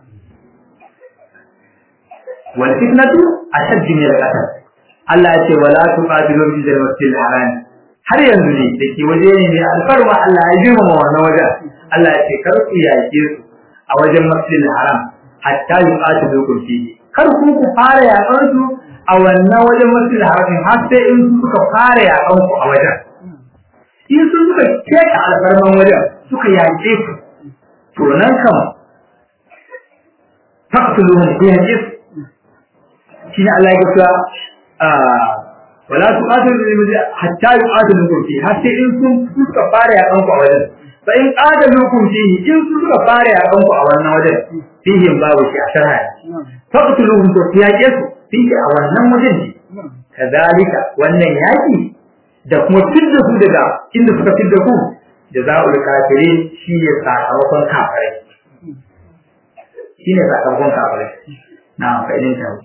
B: wal fitnatu ashad min al-qatl Allah ya ce wala tuqatilu fi al-masjidil haram har yanzu ne dake waje ne mai alfarma Allah ya jima wannan wajen Allah ya ce kar ku yake su a wajen masjidil haram hatta yuqatilukum fihi kar ku ku fara yakan su a wannan wajen masjidil haram har sai in suka fara yakan ku a wajen in sun suka keka alfarman wajen suka yake ku to nan kam taqtuluhum ku yake shine Allah ya ce ah wala tuqatilu hatta yuqatilukum fi har sai in sun suka fara yakan ku a wajen fa in qatalukum fi in suka fara yakan ku a wannan wajen fihi babu shi a sharha taqtuluhum to yake su fihi a wannan wajen kazalika wannan yaki da kuma fidda su daga inda suka fidda ku jazaul kafirin shi ya sakamakon kafirai shine sakamakon kafirai na fa'idin ta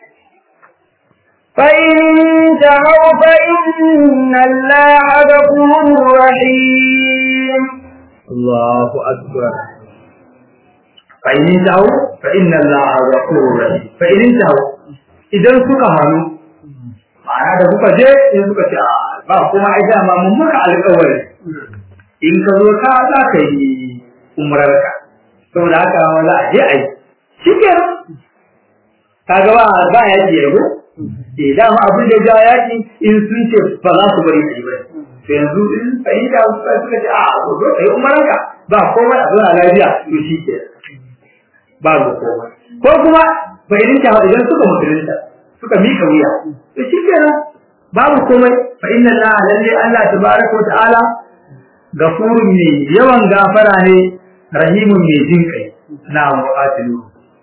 A: فإن انتهوا فإن الله غفور رحيم
B: Allahu akbar fa in ta'u fa inna Allaha ghafurur rahim fa in ta'u idan suka hanu ma'ana da kuka je in suka ce ba kuma ai dama mun maka alƙawari in ka zo ka za ka yi umrarka saboda haka wala je ai shikenan kaga ba ba yaji yabo eh dama abin da ja yaki in sun ce ba za su bari kai ba to yanzu in sai da suka ce a zo kai umrarka ba komai a zuwa lafiya to shikenan babu komai ko kuma bayin ta idan suka mutunta suka mika wuya to shikenan babu komai fa inna allaha lalle allah tabaaraka wa ta'ala gafurun ne yawan gafara ne rahimun ne jinkai na muqatilu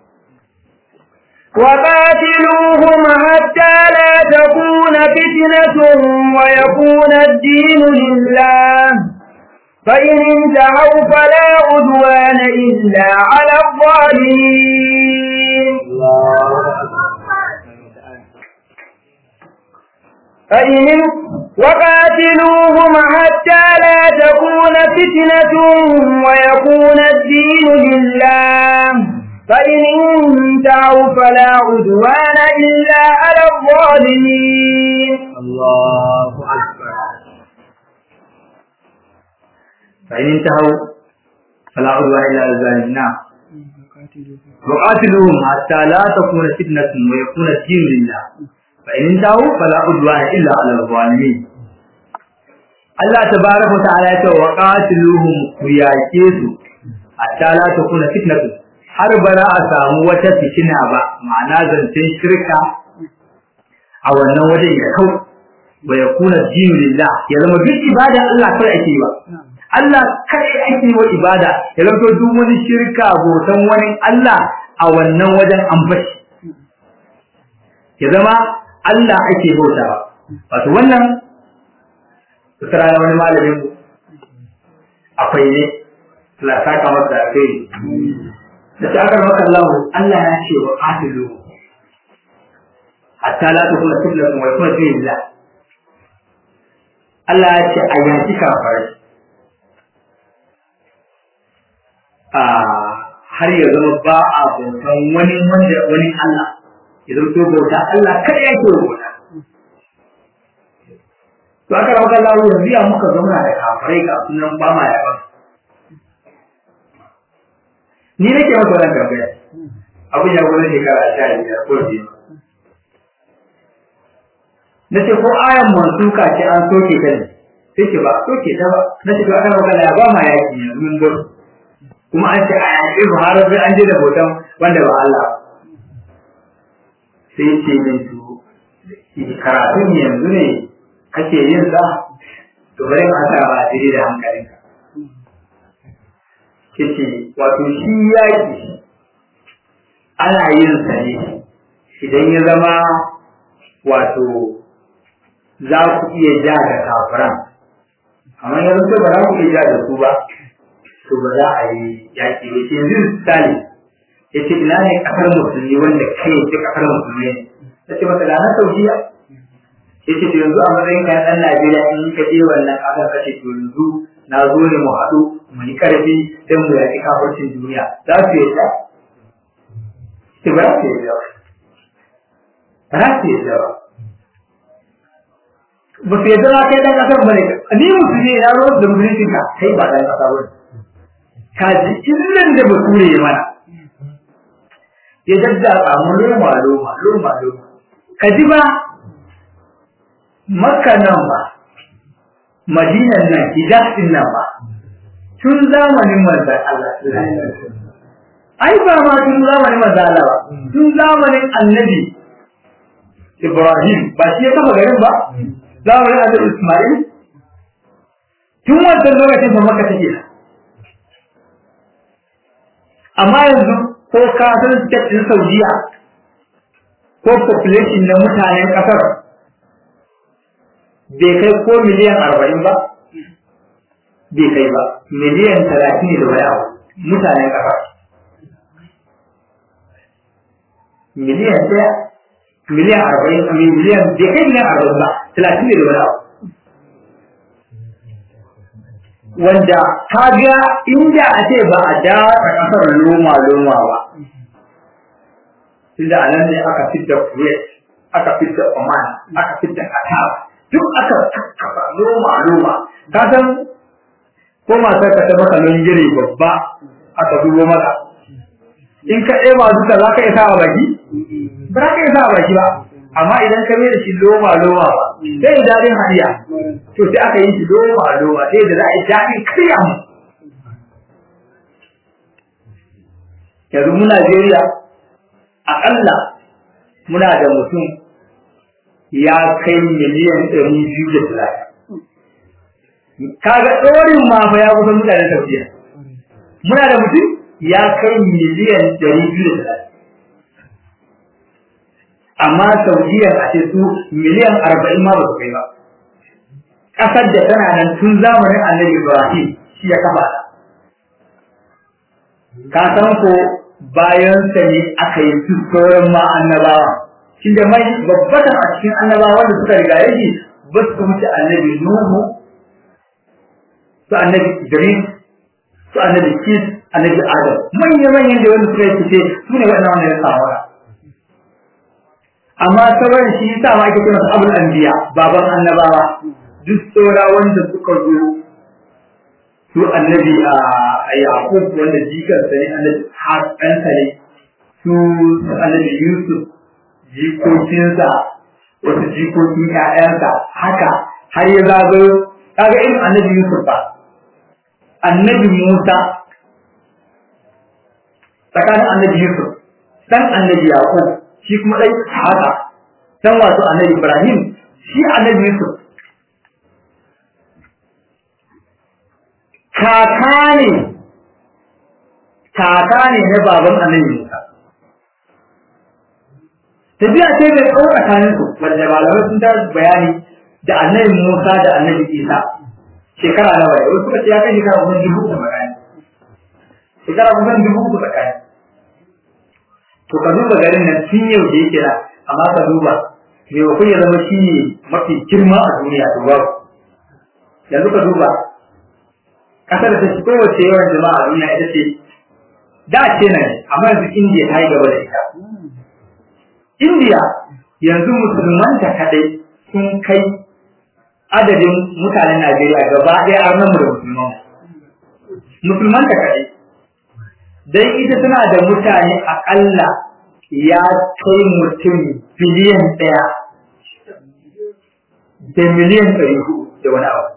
A: وقاتلوهم حتى لا تكون فتنة ويكون الدين لله فإن انتهوا فلا عدوان إلا على الظالمين فإن وقاتلوهم حتى لا تكون فتنة ويكون الدين لله فإن انتهوا فلا عدوان إلا على الظالمين
B: الله أكبر فإن انتهوا فلا عدوان إلا على الظالمين وقاتلوهم حتى لا تكون فتنة ويكون الدين لله فإن انتهوا فلا عدوان إلا على الظالمين الله تبارك وتعالى وقاتلوهم وياكيسوا حتى لا تكون فتنة har ba za a samu wata fitina ba ma'ana zancen shirka a wannan wajen ya kau wa yakuna dinu lillah ya zama duk ibada Allah kai ake yi ba Allah kai ake yi wa ibada ya zama duk wani shirka botan wani Allah a wannan wajen an bashi ya zama Allah ake bautawa wato wannan tsara wani malamin akwai ne Allah saka masa kai da ta aka maka Allah Allah ya ce wa qatilu hatta la takuna fitnatun wa yakuna billah Allah ya ce a yanki kafare a har ya zama ba a bautan wani wanda wani Allah ya zama to bauta Allah kada yake bauta to aka maka Allah yanzu ya muka zauna da kafare ga sunan ba ma ya ba ni nake masa wannan tambaya abin ya gona shekara sha biyar ko biyu nace ko ayan mansuka ce an soke ta ne sai ce ba soke ta ba nace to ana magana ya ba ma yaki ne mun bar kuma an ce ayati har sai an je da hoton wanda ba Allah sai ce min to karatun yanzu ne kake yin sa to bari ma ta ba dire da hankalinka kace wato shi yaki ana yin sa ne idan ya zama wato za ku iya ja da kafiran amma yanzu ba za ku iya ja da su ba to ba za a yi yaki ba ce yanzu misali ya ce ina ne kasar musulmi wanda kai ce kasar musulmi ne ta ce masa da na saudiya ya ce to yanzu a matsayin kayan ɗan najeriya in ka je wannan kasar kashe to yanzu na zo ne mu haɗu mu yi ƙarfi don mu yaƙi kafircin duniya za su yi ta ce ba za su yi ta ba za su yi ta ba ba su yadda kai ɗan ƙasar ba ne ni musulmi na zo da musulmi ka kai ba ɗan ƙasa ba ka ji illan da ba ture mana ya daddatsa mu loma loma loma loma ka ji ba makka nan ba madinan nan hijaz din nan ba tun zamanin manzon Allah ai ba ma tun zamanin manzon Allah ba tun zamanin annabi Ibrahim ba shi ya kafa garin ba zamanin annabi Ismail tun wannan lokacin da Makka take amma yanzu ko ka san state din Saudiya ko population na mutanen kasar bai kai ko miliyan arba'in ba bai kai ba miliyan talatin da wani abu mutanen kasar miliyan ɗaya miliyan arba'in miliyan bai kai miliyan arba'in ba talatin da wani abu wanda kaga inda a ce ba a datsa kasar loma loma ba tunda anan ne aka fitta Kuwait aka fitta Oman aka fitta Qatar duk aka kafa loma loma ka san ko matar ka ta baka longire babba aka dubo maka in ka ɗeba duka za ka iya sa baki ba za ka iya sa baki ba amma idan ka mai da shi loma loma ba sai dadin hadiya to sai aka yi shi loma loma sai da za a yi dadin kariya mu yanzu mu Najeriya akalla muna da mutum ya kai miliyan ɗari biyu da talatin kaga ɗorin ma fa ya kusa mutanen Saudiya muna da mutum ya kai miliyan ɗari biyu da talatin amma Saudiya a ce su miliyan arba'in ma ba su kai ba ƙasar da tana nan tun zamanin Annabi Ibrahim shi ya kafa ka san ko bayan sa ne aka yi su sauran ma annabawa shi da mai babban a cikin annabawa wanda suka riga yake ba su wuce Annabi Nuhu su Annabi Idris su Annabi Kis Annabi Adam manya manyan da wanda suka yi fice su ne waɗannan wanda ya samu amma sauran shi yasa ma ake kira abul anbiya baban annabawa duk saura wanda suka zo su annabi a Yaqub wanda jikan sa ne annabi Hassan sa ne su annabi Yusuf jikokinsa wasu jikokin ƴaƴansa haka har ya zago kaga irin annabi Yusuf ba annabi Musa tsakanin annabi Yusuf dan annabi Yaqub shi kuma dai haka dan wato annabi Ibrahim shi annabi Yusuf kaka ne kaka ne na baban annabi Musa tabi'a ce mai tsawo tsakanin su wanda malamai sun ta bayani da annabi Musa da annabi Isa shekara nawa ne wasu kace ya kai shekara kusan dubu uku tsakani shekara kusan dubu uku tsakani to ka duba garin nan tun yau da yake da amma ka duba me ko ya zama shi mafi girma a duniya to babu yanzu ka duba kasar da take kowace yawan jama'a a duniya ita ce da ce ne amma yanzu India ta yi gaba da ita India yanzu musulman ta kadai sun kai adadin mutanen Najeriya gaba ɗaya a nan da musulman musulman ta kadai dan ita tana da mutane akalla ya kai mutum biliyan ɗaya da miliyan ɗari da wani abu.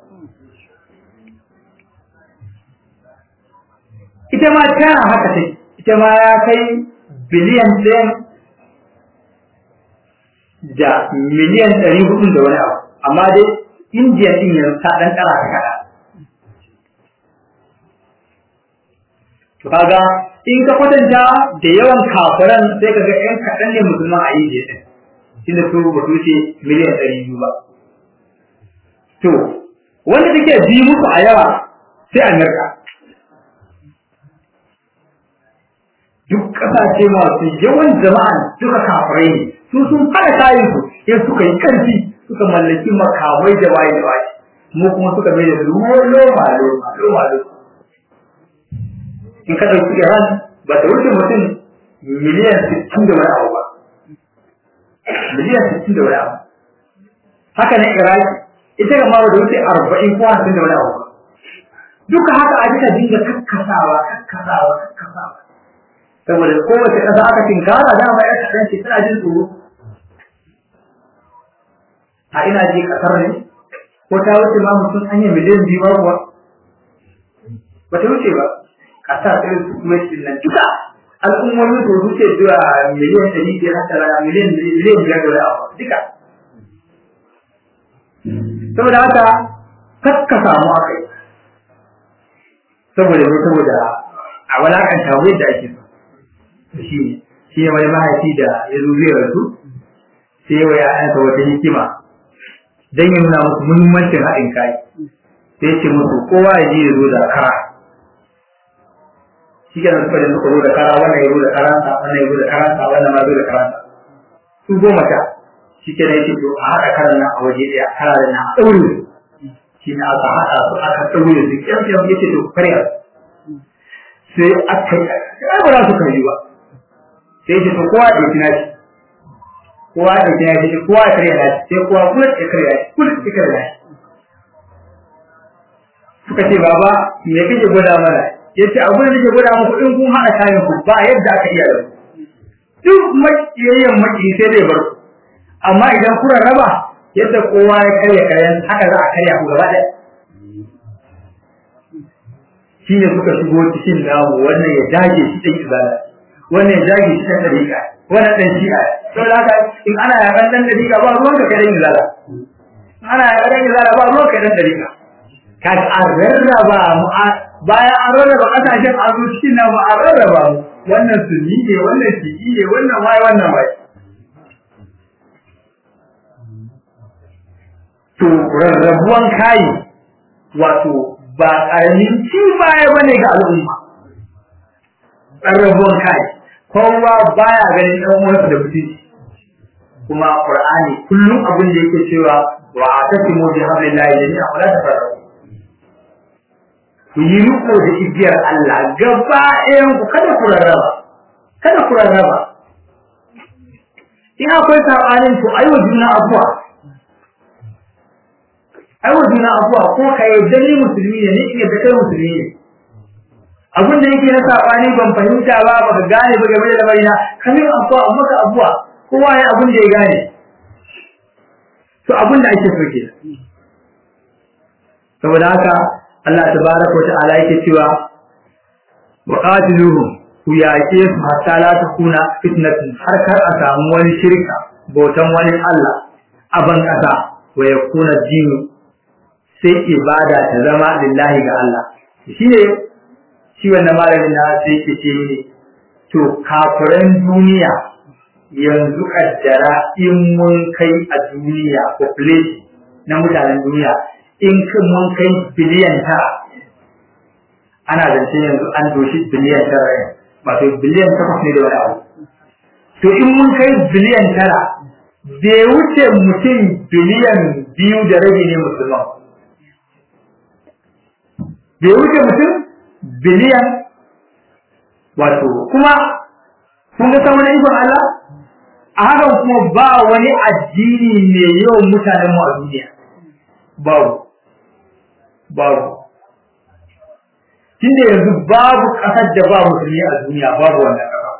B: Ita ma tana haka ce, ita ma ya kai biliyan ɗaya da miliyan ɗari hudu da wani abu, amma dai Indiya ɗin yanzu ta ɗan ɗara ta kaɗa. To kaga in ka kwatanta da yawan kafiran sai kaga ƴan kaɗan ne musulman a Indiya ɗin, tunda su ba su wuce miliyan ɗari biyu ba. To wanda take bi musu a yawa sai Amerika. Duk ƙasashe masu yawan jama'a duka kafirai ne, su sun fara kayan su sai suka yi ƙarfi suka mallaki makamai da waye da waye, mu kuma suka mai da loma loma loma loma. In ka ɗauki Iran ba ta wuce mutum miliyan sittin da wani abu ba. Miliyan sittin da wani abu. Haka nan Iraq ita ga ma ba ta wuce arba'in ko hamsin da wani abu ba. Duka haka a jika dinga kakkasawa kakkasawa kakkasawa. Saboda kowace ƙasa aka tinkara dama ya kaɗan ce tana jin tsoro. A ina je ƙasar ne ko ta wuce ma mutum hanyar miliyan biyu ba kuwa? Ba ta wuce ba. Ƙasa irin su kuma shi nan duka al'ummomin su wuce zuwa miliyan ɗari biyar haka miliyan miliyan biyar da wani duka. Saboda haka kakka samu aka yi. Saboda ne saboda a walakanta wai da ake so. Shi ne shi ne wani mahaifi da ya zo zai rasu sai wa ya'yansa wata hikima don ya nuna musu muhimmancin haɗin kai sai ce musu kowa ya je ya zo da kara. Shi kenan suka je suka zo da kara wannan ya zo da karansa wannan ya zo da karansa wannan ma zo da karansa su goma sha shi kenan yake to a haɗa karan nan a waje ɗaya kara da nan a ɗaure shi ne aka haɗa su aka ɗaure su kyan kyan yake to karya sai aka yi ai ba za su karyi ba sai ce to kowa ya ɗauki nashi kowa ya ɗauki nashi kowa ya karya nashi sai kowa kula ya karya nashi kula ya karya nashi suka ce baba me kake gwada mana yace abin da nake gwada muku in kun haɗa kayan ku ba yadda aka iya da duk makiyayyen maki sai dai bar ku amma idan kuna raba yadda kowa ya karya kayan haka za a karya ku gaba ɗaya shine suka shigo cikin namu wannan ya dage shi ɗan izala wannan ya dage shi ɗan dariƙa wannan ɗan shi'a saboda haka in ana yaƙan ɗan dariƙa ba ruwan ka kai ɗan izala ana yaƙan ɗan izala ba ruwan ka ɗan dariƙa kaga an rarraba mu bayan an rarraba ƙasashen an zo cikin namu an rarraba mu wannan sunni ne wannan shi'i ne wannan wai wannan wai to rarrabuwan kai wato ba ƙaramin ci baya bane ga al'umma rarrabuwan kai kowa baya ganin ɗan uwansa da mutunci kuma Qur'ani kullum abin da yake cewa wa atasimu bi hablillahi jami'an wa la tafarraqu ku yi riko da igiyar Allah gaba ɗayan ku kada ku rarraba kada ku rarraba in akwai sabanin to ayi wa juna abuwa ayi wa juna abuwa ko kai dani musulmi ne ne da kai musulmi ne abin da yake na sabani ban fahimta ba baka gane ba game da lamarina kamin abuwa amma ka abuwa kowa ya abin da ya gane to abin da ake so kenan saboda haka Allah tabaraka wa ta'ala yake cewa wa qatiluhum ku yaƙe su hatta la takuna fitnatun har kar a samu wani shirka bautan wani Allah a ban kasa wa yakuna dinu sai ibada ta zama lillahi ga Allah shine shi wannan malamin na sai yake ce ne to kafiran duniya yanzu kaddara in mun kai a duniya population na mutanen duniya in mun kai biliyan tara ana zance yanzu an doshi biliyan tara ne wato biliyan takwas ne da wani abu to in mun kai biliyan tara bai wuce mutum biliyan biyu da rabi ne musulman bai wuce mutum biliyan wato kuma kun ga wani ikon Allah a hakan kuma ba wani addini ne yawan mutanen mu a duniya babu babu tunda yanzu babu kasar da ba musulmi a duniya babu wannan kasa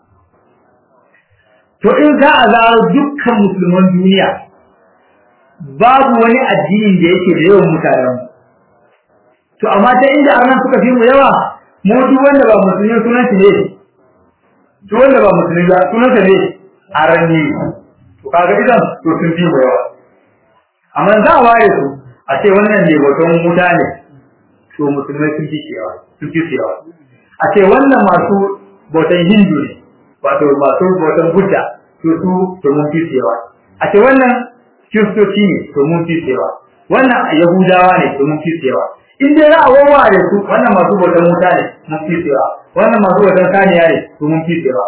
B: to in za a zaro dukkan musulman duniya babu wani addini da yake da yawan mutanen to amma ta inda arnan suka fi mu yawa mu duk wanda ba musulmi sunan shi ne duk wanda ba musulmi ba sunan sa ne arani to kaga idan to sun fi mu yawa amma za a ware su a ce wannan ne waton mutane to musulmai sun fi ciyawa sun fi ciyawa a ce wannan masu bautan hindu ne wato masu bautan buddha to su to mun fi ciyawa a ce wannan kiristoci ne to mun fi ciyawa wannan yahudawa ne to mun fi ciyawa in dai za a wawware su wannan masu bautan mutane mun fi ciyawa wannan masu bautan saniya ne to mun fi ciyawa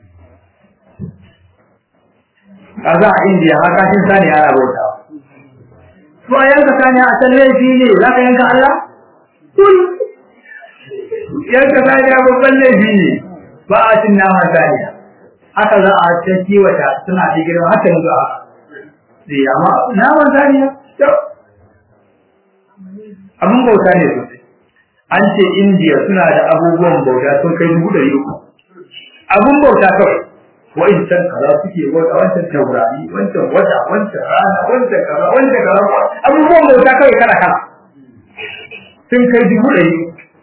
B: kaza a indiya haka shin saniya ana bautawa to a yanka saniya a san laifi ne za ka yanka Allah kun yanka saniya babban laifi ne ba a cin naman saniya haka za a ta kiwata suna ta girma haka yanzu a zai amma naman saniya abin bauta ne sosai an ce indiya suna da abubuwan bauta sun kai dubu ɗari uku abin bauta kawai wa'incan kaza suke wata wancan taurari wancan wata wancan rana wancan kaza wancan kaza abubuwan bauta kawai kana kana sun kai dubu ɗari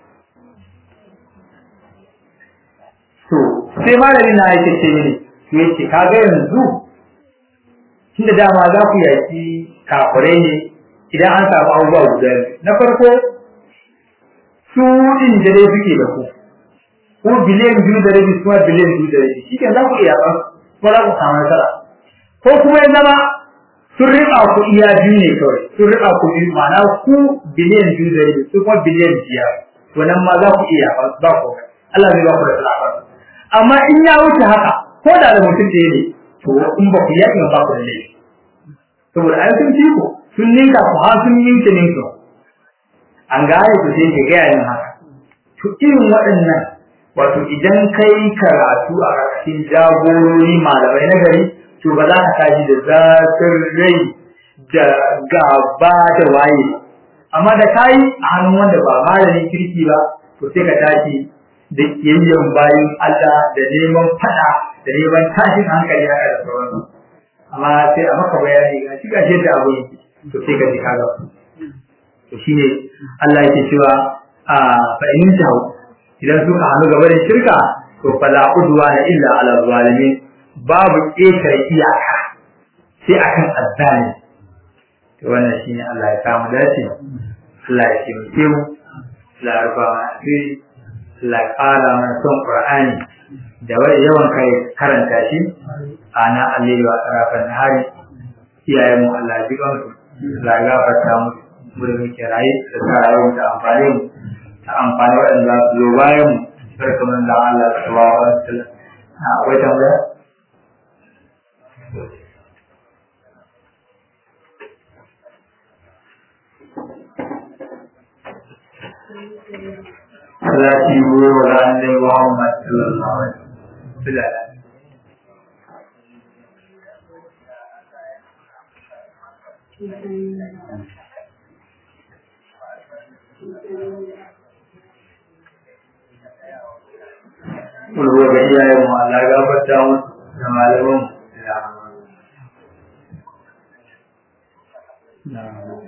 B: to sai malami na yake ce mini to yace kaga yanzu tunda dama za ku yaki kafirai ne idan an samu abubuwa guda na farko su din da dai suke da ku ko biliyan biyu da rabi kuma biliyan biyu da rabi shike za ku iya ba ko za ku samu nasara ko kuma ya zama sun riƙa ku iya biyu ne kawai sun riƙa ku biyu ma'ana ku biliyan biyu da rabi su kuma biliyan biyar to nan ma za ku iya ba ku Allah zai ba ku da nasara amma in ya wuce haka ko da da mutum da ne to in ba ku yaƙi ba ku da laifi saboda ai sun ci ku sun ninka ku har sun ninka ninka an gane ku sai ka gaya yin haka to irin waɗannan wato idan kai karatu a cikin jagorori malamai na gari to ba za ka tashi da zafin rai da gaba da waye amma da kai a hannun wanda ba malamin kirki ba to sai ka tashi da kiyayyen bayin Allah da neman fada da neman tashin hankali haka da sauransu amma sai a maka bayani ga shi gashi da abu to sai ka ji kaga to shine Allah yake cewa a fa in tahu idan suka hannu gaba da shirka to fala udwa illa ala zalimin babu ƙetare iyaka sai akan azzani to wannan shine Allah ya samu dace Allah ya taimake mu Allah ya rufa mana asiri Allah ya ƙara mana son Qur'ani da wani yawan kai karanta shi ana alili wa tarafan nahari iyayen mu Allah ya jiba mu Allah ya gafarta mu mu da muke rayu da sa rayuwar ta amfani mu ta amfani waɗanda za su zo bayan mu barkaman da Allah subhanahu wa ta'ala na akwai tambaya salati goma ga annabi Muhammad sallallahu alaihi wasallam Kulwa ga iyayen mu Allah ya gafarta mu da malaman na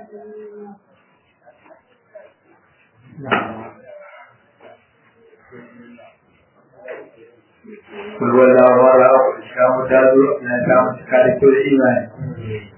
B: na Kulwa da wala ko shamu da zo na shamu kada to imani